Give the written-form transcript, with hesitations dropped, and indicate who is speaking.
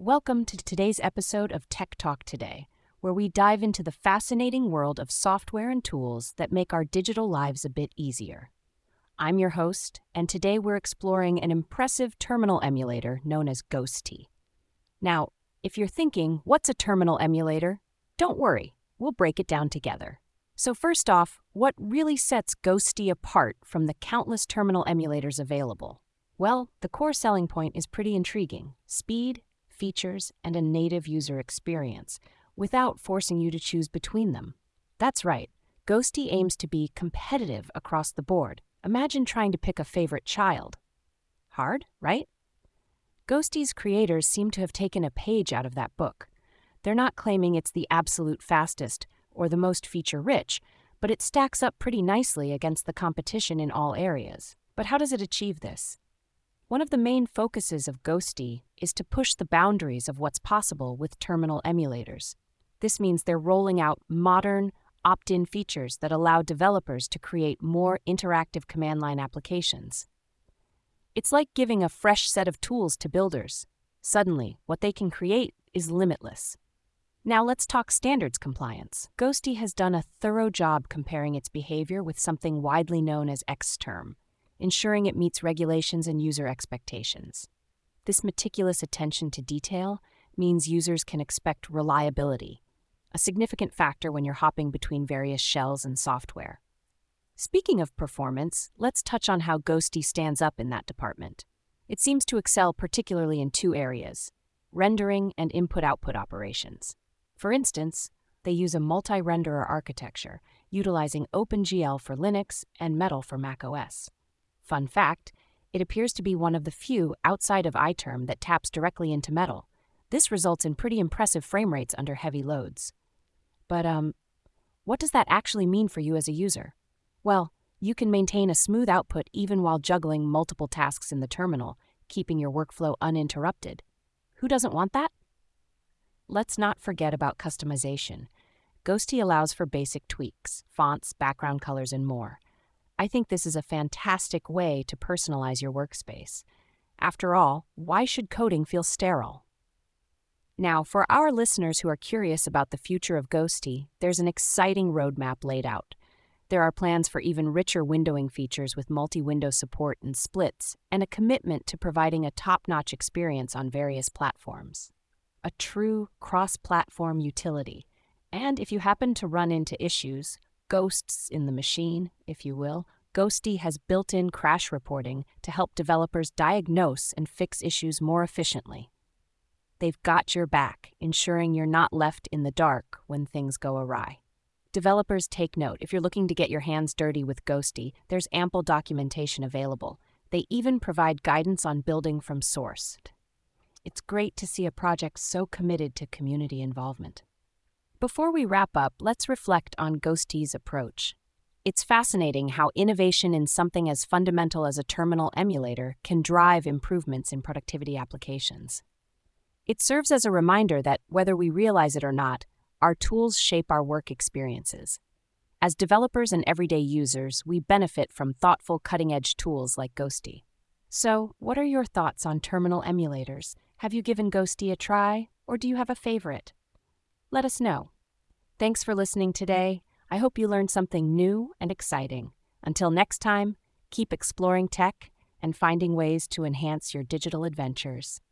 Speaker 1: Welcome to today's episode of Tech Talk Today, where we dive into the fascinating world of software and tools that make our digital lives a bit easier. I'm your host, and today we're exploring an impressive terminal emulator known as Ghosty. Now, if you're thinking, what's a terminal emulator? Don't worry, we'll break it down together. So first off, what really sets Ghosty apart from the countless terminal emulators available? Well, the core selling point is pretty intriguing: speed, features, and a native user experience, without forcing you to choose between them. That's right, Ghosty aims to be competitive across the board. Imagine trying to pick a favorite child. Hard, right? Ghosty's creators seem to have taken a page out of that book. They're not claiming it's the absolute fastest or the most feature-rich, but it stacks up pretty nicely against the competition in all areas. But how does it achieve this? One of the main focuses of Ghosty is to push the boundaries of what's possible with terminal emulators. This means they're rolling out modern, opt-in features that allow developers to create more interactive command line applications. It's like giving a fresh set of tools to builders. Suddenly, what they can create is limitless. Now let's talk standards compliance. Ghosty has done a thorough job comparing its behavior with something widely known as Xterm, ensuring it meets regulations and user expectations. This meticulous attention to detail means users can expect reliability, a significant factor when you're hopping between various shells and software. Speaking of performance, let's touch on how Ghosty stands up in that department. It seems to excel particularly in two areas: rendering and input-output operations. For instance, they use a multi-renderer architecture, utilizing OpenGL for Linux and Metal for macOS. Fun fact, it appears to be one of the few outside of iTerm that taps directly into Metal. This results in pretty impressive frame rates under heavy loads. But what does that actually mean for you as a user? Well, you can maintain a smooth output even while juggling multiple tasks in the terminal, keeping your workflow uninterrupted. Who doesn't want that? Let's not forget about customization. Ghosty allows for basic tweaks, fonts, background colors, and more. I think this is a fantastic way to personalize your workspace. After all, why should coding feel sterile? Now, for our listeners who are curious about the future of Ghosty, there's an exciting roadmap laid out. There are plans for even richer windowing features with multi-window support and splits, and a commitment to providing a top-notch experience on various platforms. A true cross-platform utility. And if you happen to run into issues, ghosts in the machine, if you will, Ghosty has built-in crash reporting to help developers diagnose and fix issues more efficiently. They've got your back, ensuring you're not left in the dark when things go awry. Developers, take note. If you're looking to get your hands dirty with Ghosty, there's ample documentation available. They even provide guidance on building from source. It's great to see a project so committed to community involvement. Before we wrap up, let's reflect on Ghosty's approach. It's fascinating how innovation in something as fundamental as a terminal emulator can drive improvements in productivity applications. It serves as a reminder that, whether we realize it or not, our tools shape our work experiences. As developers and everyday users, we benefit from thoughtful, cutting-edge tools like Ghosty. So, what are your thoughts on terminal emulators? Have you given Ghosty a try, or do you have a favorite? Let us know. Thanks for listening today. I hope you learned something new and exciting. Until next time, keep exploring tech and finding ways to enhance your digital adventures.